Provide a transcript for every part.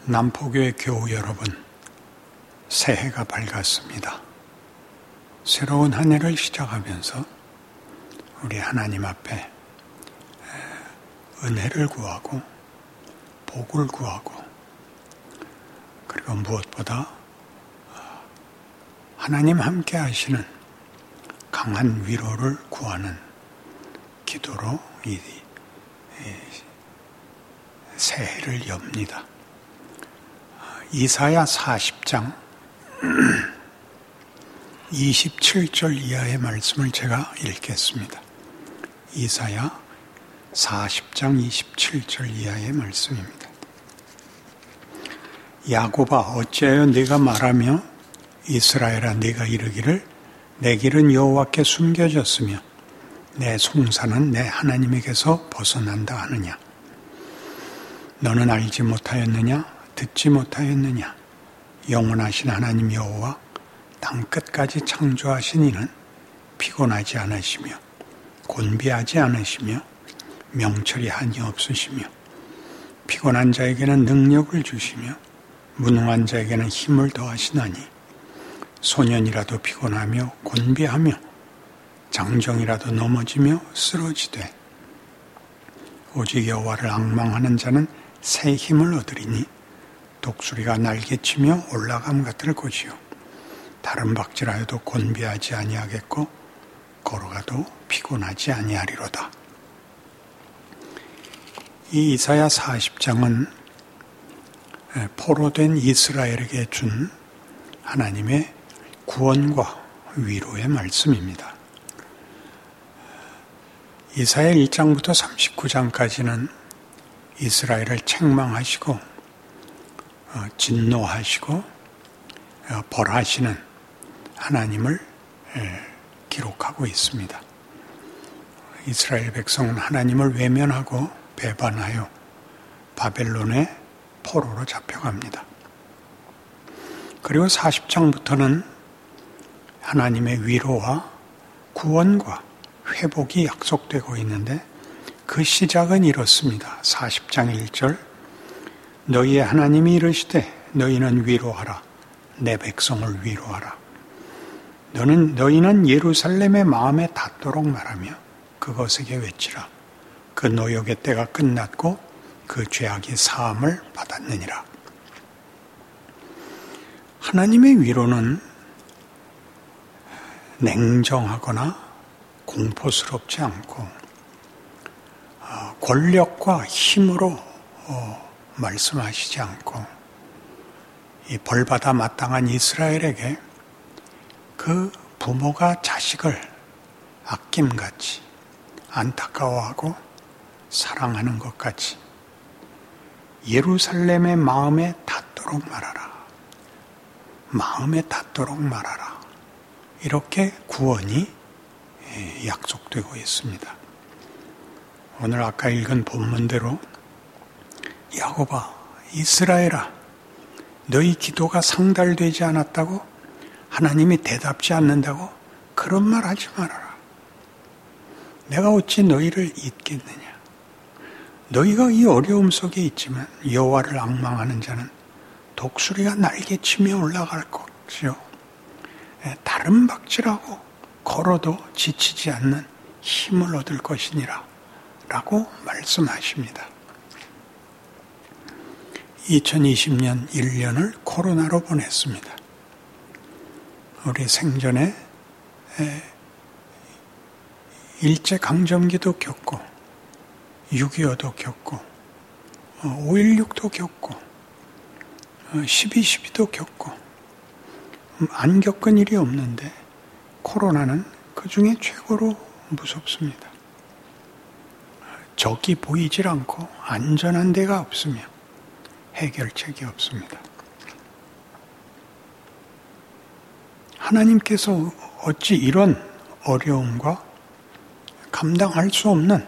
남포교회 교우 여러분, 새해가 밝았습니다. 새로운 한 해를 시작하면서 우리 하나님 앞에 은혜를 구하고 복을 구하고, 그리고 무엇보다 하나님 함께 하시는 강한 위로를 구하는 기도로 이 새해를 엽니다. 이사야 40장 27절 이하의 말씀을 제가 읽겠습니다. 이사야 40장 27절 이하의 말씀입니다. 야곱아, 어찌하여 네가 말하며 이스라엘아, 네가 이르기를 내 길은 여호와께 숨겨졌으며 내 송사는 내 하나님에게서 벗어난다 하느냐. 너는 알지 못하였느냐? 듣지 못하였느냐? 영원하신 하나님 여호와 땅 끝까지 창조하신 이는 피곤하지 않으시며 곤비하지 않으시며 명철이 한이 없으시며 피곤한 자에게는 능력을 주시며 무능한 자에게는 힘을 더하시나니 소년이라도 피곤하며 곤비하며 장정이라도 넘어지며 쓰러지되 오직 여호와를 앙망하는 자는 새 힘을 얻으리니 독수리가 날개치며 올라감 같을 것이요 다른 박질하여도 곤비하지 아니하겠고 걸어가도 피곤하지 아니하리로다. 이 이사야 40장은 포로된 이스라엘에게 준 하나님의 구원과 위로의 말씀입니다. 이사야 1장부터 39장까지는 이스라엘을 책망하시고 진노하시고 벌하시는 하나님을 기록하고 있습니다. 이스라엘 백성은 하나님을 외면하고 배반하여 바벨론의 포로로 잡혀갑니다. 그리고 40장부터는 하나님의 위로와 구원과 회복이 약속되고 있는데 그 시작은 이렇습니다. 40장 1절 너희의 하나님이 이르시되 너희는 위로하라. 내 백성을 위로하라. 너희는 예루살렘의 마음에 닿도록 말하며 그것에게 외치라. 그 노역의 때가 끝났고 그 죄악이 사함을 받았느니라. 하나님의 위로는 냉정하거나 공포스럽지 않고 권력과 힘으로 말씀하시지 않고 이 벌받아 마땅한 이스라엘에게 그 부모가 자식을 아낌같이 안타까워하고 사랑하는 것 같이 예루살렘의 마음에 닿도록 말하라. 마음에 닿도록 말하라. 이렇게 구원이 약속되고 있습니다. 오늘 아까 읽은 본문대로 야곱아, 이스라엘아, 너희 기도가 상달되지 않았다고? 하나님이 대답지 않는다고? 그런 말 하지 말아라. 내가 어찌 너희를 잊겠느냐. 너희가 이 어려움 속에 있지만 여호와를 앙망하는 자는 독수리가 날개치며 올라갈 것이요 다른 박질하고 걸어도 지치지 않는 힘을 얻을 것이니라 라고 말씀하십니다. 2020년 1년을 코로나로 보냈습니다. 우리 생전에 일제강점기도 겪고 6.25도 겪고 5.16도 겪고 12.12도 겪고 안 겪은 일이 없는데 코로나는 그 중에 최고로 무섭습니다. 적이 보이질 않고 안전한 데가 없으며 해결책이 없습니다. 하나님께서 어찌 이런 어려움과 감당할 수 없는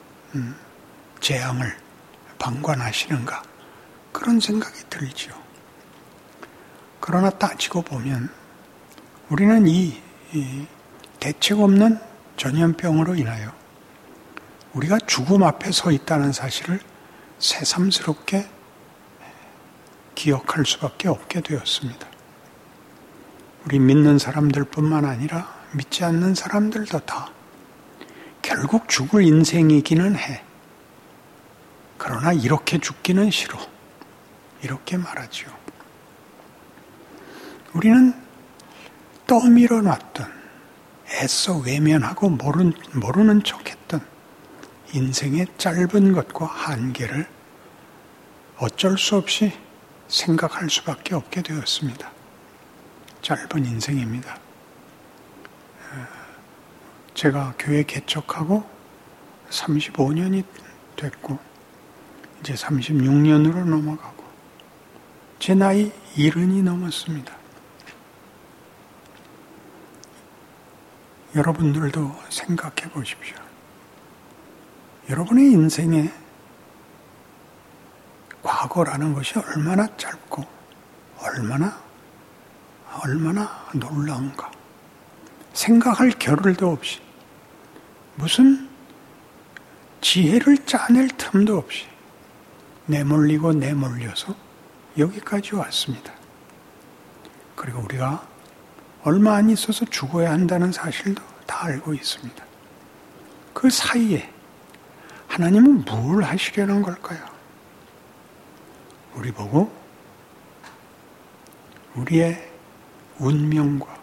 재앙을 방관하시는가 그런 생각이 들지요. 그러나 따지고 보면 우리는 이 대책 없는 전염병으로 인하여 우리가 죽음 앞에 서 있다는 사실을 새삼스럽게 기억할 수밖에 없게 되었습니다. 우리 믿는 사람들뿐만 아니라 믿지 않는 사람들도 다 결국 죽을 인생이기는 해. 그러나 이렇게 죽기는 싫어. 이렇게 말하지요. 우리는 떠밀어 놨던, 애써 외면하고 모르는 척했던 인생의 짧은 것과 한계를 어쩔 수 없이 생각할 수밖에 없게 되었습니다. 짧은 인생입니다. 제가 교회 개척하고 35년이 됐고 이제 36년으로 넘어가고 제 나이 70이 넘었습니다. 여러분들도 생각해 보십시오. 여러분의 인생에 과거라는 것이 얼마나 짧고 얼마나 놀라운가. 생각할 겨를도 없이 무슨 지혜를 짜낼 틈도 없이 내몰리고 내몰려서 여기까지 왔습니다. 그리고 우리가 얼마 안 있어서 죽어야 한다는 사실도 다 알고 있습니다. 그 사이에 하나님은 뭘 하시려는 걸까요? 우리 보고 우리의 운명과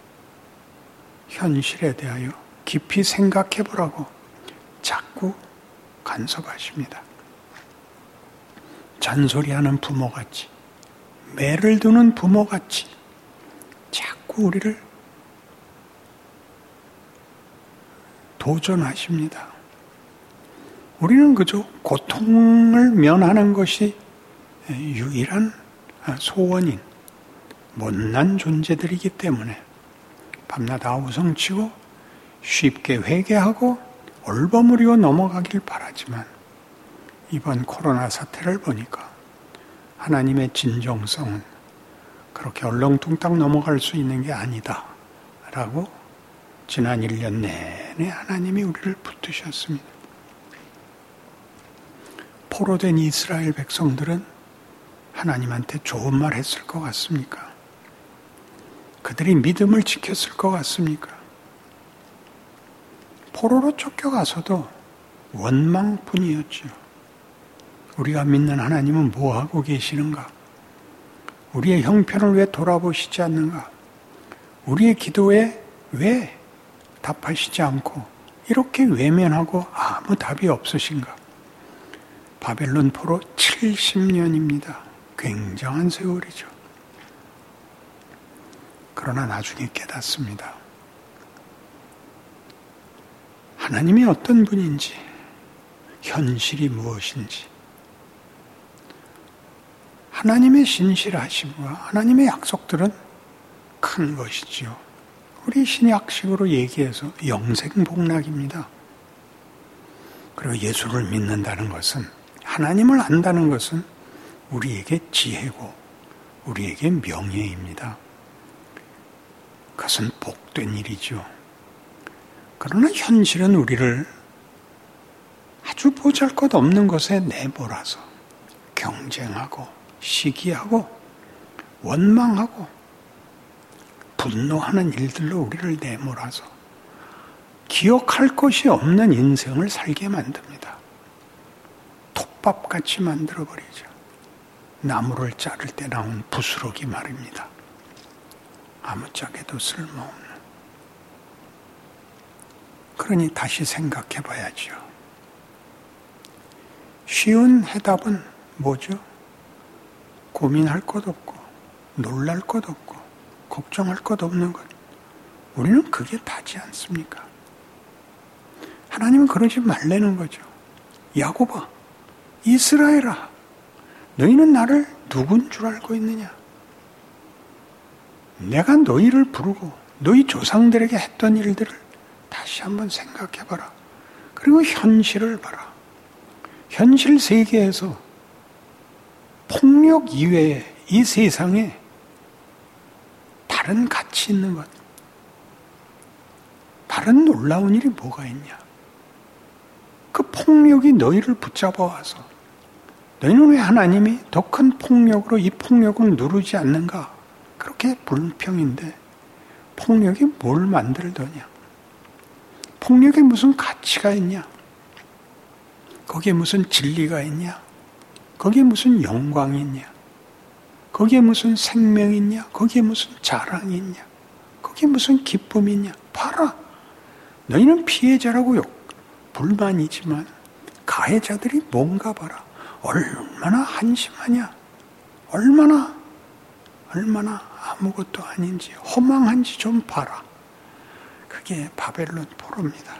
현실에 대하여 깊이 생각해 보라고 자꾸 간섭하십니다. 잔소리하는 부모같이, 매를 두는 부모같이 자꾸 우리를 도전하십니다. 우리는 그저 고통을 면하는 것이 유일한 소원인 못난 존재들이기 때문에 밤낮 아우성치고 쉽게 회개하고 얼버무리고 넘어가길 바라지만 이번 코로나 사태를 보니까 하나님의 진정성은 그렇게 얼렁뚱땅 넘어갈 수 있는 게 아니다 라고 지난 1년 내내 하나님이 우리를 붙드셨습니다. 포로된 이스라엘 백성들은 하나님한테 좋은 말 했을 것 같습니까? 그들이 믿음을 지켰을 것 같습니까? 포로로 쫓겨가서도 원망뿐이었지요. 우리가 믿는 하나님은 뭐하고 계시는가? 우리의 형편을 왜 돌아보시지 않는가? 우리의 기도에 왜 답하시지 않고 이렇게 외면하고 아무 답이 없으신가? 바벨론 포로 70년입니다. 굉장한 세월이죠. 그러나 나중에 깨닫습니다. 하나님이 어떤 분인지, 현실이 무엇인지, 하나님의 신실하심과 하나님의 약속들은 큰 것이지요. 우리 신약식으로 얘기해서 영생복락입니다. 그리고 예수를 믿는다는 것은, 하나님을 안다는 것은 우리에게 지혜고 우리에게 명예입니다. 그것은 복된 일이죠. 그러나 현실은 우리를 아주 보잘것없는 것에 내몰아서 경쟁하고 시기하고 원망하고 분노하는 일들로 우리를 내몰아서 기억할 것이 없는 인생을 살게 만듭니다. 톱밥같이 만들어버리죠. 나무를 자를 때 나온 부스러기 말입니다. 아무짝에도 쓸모없는. 그러니 다시 생각해 봐야죠. 쉬운 해답은 뭐죠? 고민할 것 없고 놀랄 것 없고 걱정할 것 없는 것. 우리는 그게 다지 않습니까? 하나님은 그러지 말라는 거죠. 야곱아, 이스라엘아, 너희는 나를 누군 줄 알고 있느냐? 내가 너희를 부르고 너희 조상들에게 했던 일들을 다시 한번 생각해봐라. 그리고 현실을 봐라. 현실 세계에서 폭력 이외에 이 세상에 다른 가치 있는 것, 다른 놀라운 일이 뭐가 있냐? 그 폭력이 너희를 붙잡아 와서 너희는 왜 하나님이 더 큰 폭력으로 이 폭력을 누르지 않는가? 그렇게 불평인데 폭력이 뭘 만들더냐? 폭력에 무슨 가치가 있냐? 거기에 무슨 진리가 있냐? 거기에 무슨 영광이 있냐? 거기에 무슨 생명이 있냐? 거기에 무슨 자랑이 있냐? 거기에 무슨 기쁨이 있냐? 봐라. 너희는 피해자라고 불만이지만 가해자들이 뭔가 봐라. 얼마나 한심하냐? 얼마나 아무것도 아닌지 허망한지 좀 봐라. 그게 바벨론 포로입니다.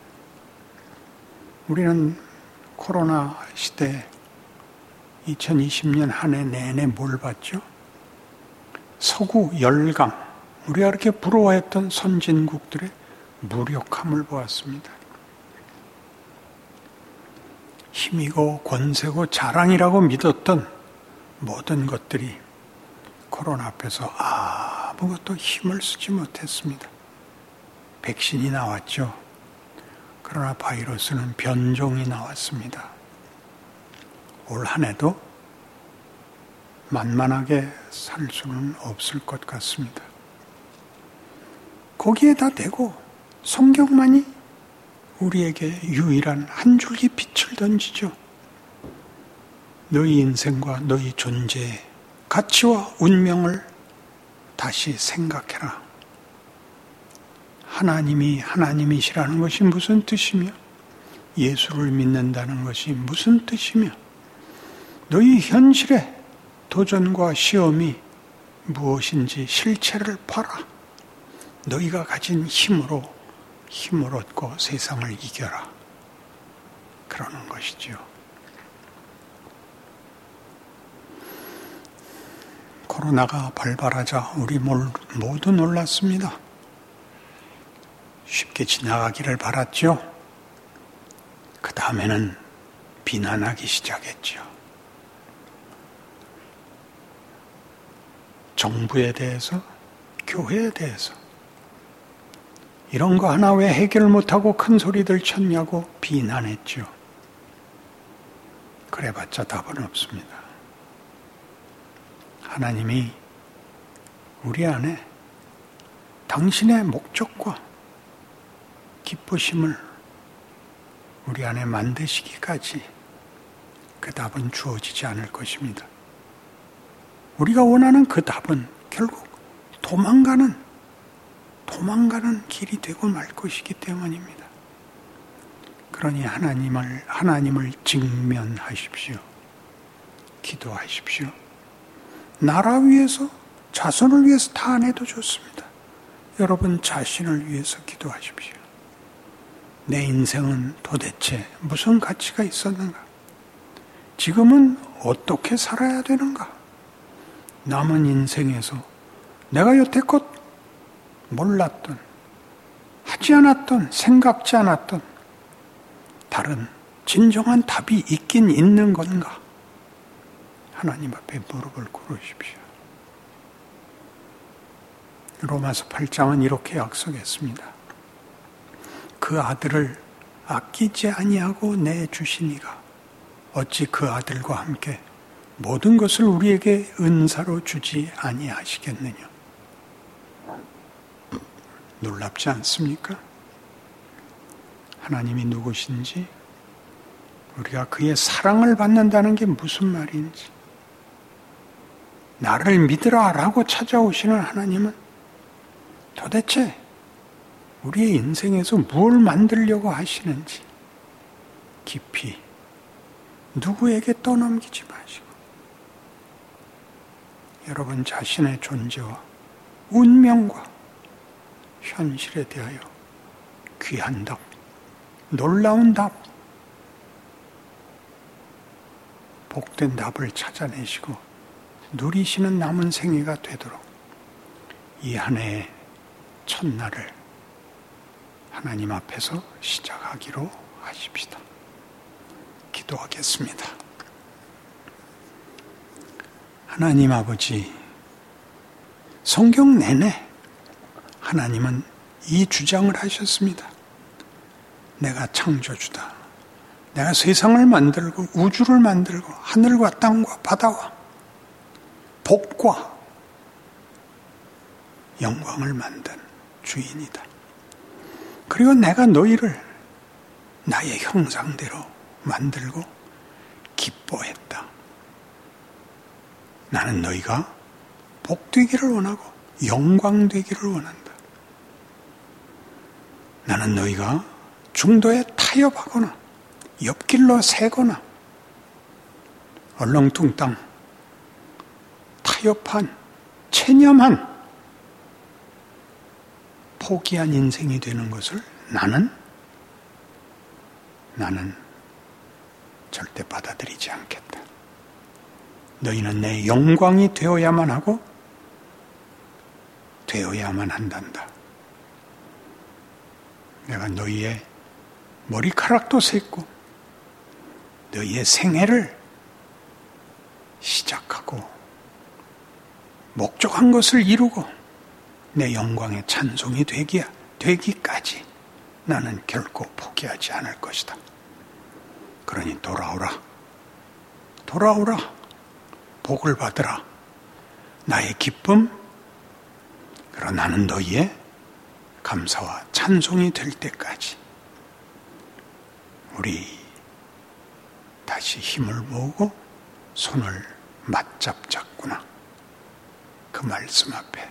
우리는 코로나 시대 2020년 한 해 내내 뭘 봤죠? 서구 열강, 우리가 그렇게 부러워했던 선진국들의 무력함을 보았습니다. 힘이고 권세고 자랑이라고 믿었던 모든 것들이 코로나 앞에서 아무것도 힘을 쓰지 못했습니다. 백신이 나왔죠. 그러나 바이러스는 변종이 나왔습니다. 올 한 해도 만만하게 살 수는 없을 것 같습니다. 거기에다 대고 성경만이 우리에게 유일한 한 줄기 빛을 던지죠. 너희 인생과 너희 존재의 가치와 운명을 다시 생각해라. 하나님이 하나님이시라는 것이 무슨 뜻이며 예수를 믿는다는 것이 무슨 뜻이며 너희 현실의 도전과 시험이 무엇인지 실체를 봐라. 너희가 가진 힘을 얻고 세상을 이겨라. 그러는 것이지요. 코로나가 발발하자 우리 모두 놀랐습니다. 쉽게 지나가기를 바랐죠. 그 다음에는 비난하기 시작했죠. 정부에 대해서, 교회에 대해서 이런 거 하나 왜 해결 못하고 큰 소리들 쳤냐고 비난했죠. 그래봤자 답은 없습니다. 하나님이 우리 안에 당신의 목적과 기쁘심을 우리 안에 만드시기까지 그 답은 주어지지 않을 것입니다. 우리가 원하는 그 답은 결국 도망가는 길이 되고 말 것이기 때문입니다. 그러니 하나님을 직면하십시오. 기도하십시오. 나라 위해서, 자손을 위해서 다 안 해도 좋습니다. 여러분 자신을 위해서 기도하십시오. 내 인생은 도대체 무슨 가치가 있었는가? 지금은 어떻게 살아야 되는가? 남은 인생에서 내가 여태껏 몰랐던, 하지 않았던, 생각지 않았던 다른 진정한 답이 있긴 있는 건가? 하나님 앞에 무릎을 꿇으십시오. 로마서 8장은 이렇게 약속했습니다. 그 아들을 아끼지 아니하고 내주시니가 어찌 그 아들과 함께 모든 것을 우리에게 은사로 주지 아니하시겠느냐. 놀랍지 않습니까? 하나님이 누구신지, 우리가 그의 사랑을 받는다는 게 무슨 말인지, 나를 믿으라 라고 찾아오시는 하나님은 도대체 우리의 인생에서 무엇을 만들려고 하시는지 깊이 누구에게 떠넘기지 마시고 여러분 자신의 존재와 운명과 현실에 대하여 귀한 답, 놀라운 답, 복된 답을 찾아내시고 누리시는 남은 생애가 되도록 이 한 해의 첫날을 하나님 앞에서 시작하기로 하십시다. 기도하겠습니다. 하나님 아버지, 성경 내내 하나님은 이 주장을 하셨습니다. 내가 창조주다. 내가 세상을 만들고 우주를 만들고 하늘과 땅과 바다와 복과 영광을 만든 주인이다. 그리고 내가 너희를 나의 형상대로 만들고 기뻐했다. 나는 너희가 복되기를 원하고 영광되기를 원한다. 나는 너희가 중도에 타협하거나 옆길로 새거나 얼렁뚱땅 타협한 체념한 포기한 인생이 되는 것을 나는 절대 받아들이지 않겠다. 너희는 내 영광이 되어야만 하고 되어야만 한단다. 내가 너희의 머리카락도 셌고 너희의 생애를 시작하고 목적한 것을 이루고 내 영광의 찬송이 되기까지 나는 결코 포기하지 않을 것이다. 그러니 돌아오라. 복을 받으라. 나의 기쁨, 그러나 나는 너희의 감사와 찬송이 될 때까지 우리 다시 힘을 모으고 손을 맞잡자꾸나. 그 말씀 앞에,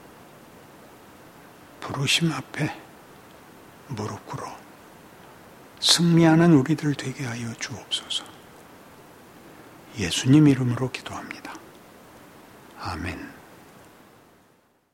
부르심 앞에 무릎 꿇어 승리하는 우리들 되게 하여 주옵소서. 예수님 이름으로 기도합니다. 아멘.